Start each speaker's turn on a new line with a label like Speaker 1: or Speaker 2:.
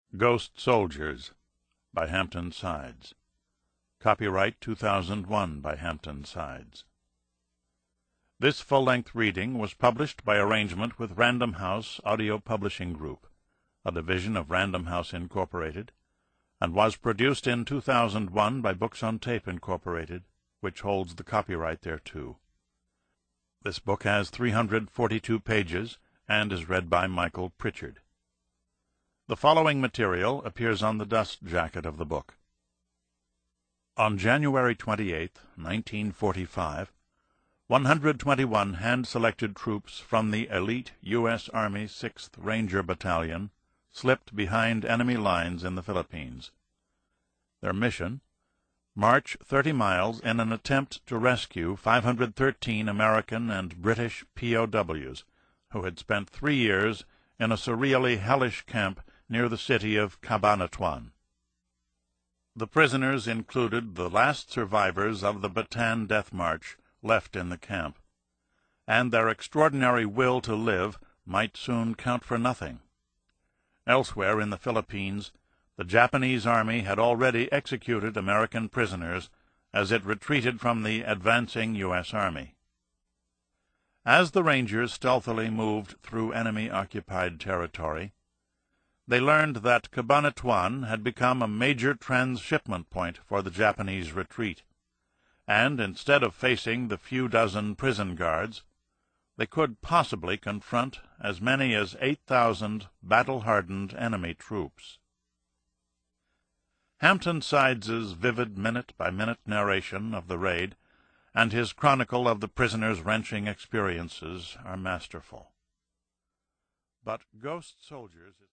Speaker 1: Ghost Soldiers by Hampton Sides. Copyright 2001 by Hampton Sides. This full-length reading was published by arrangement with Random House Audio Publishing Group, a division of Random House Incorporated, and was produced in 2001 by Books on Tape Incorporated, which holds the copyright thereto. This book has 342 pages and is read by Michael Pritchard. The following material appears on the dust jacket of the book. On January 28, 1945, 121 hand-selected troops from the elite U.S. Army 6th Ranger Battalion slipped behind enemy lines in the Philippines. Their mission: march 30 miles in an attempt to rescue 513 American and British POWs who had spent 3 years in a surreally hellish camp near the city of Cabanatuan. The prisoners included the last survivors of the Bataan Death March left in the camp, and their extraordinary will to live might soon count for nothing. Elsewhere in the Philippines, the Japanese army had already executed American prisoners as it retreated from the advancing U.S. Army. As the Rangers stealthily moved through enemy-occupied territory, they learned that Cabanatuan had become a major transshipment point for the Japanese retreat, and instead of facing the few dozen prison guards, they could possibly confront as many as 8,000 battle-hardened enemy troops. Hampton Sides's vivid minute-by-minute narration of the raid and his chronicle of the prisoners' wrenching experiences are masterful. But Ghost Soldiers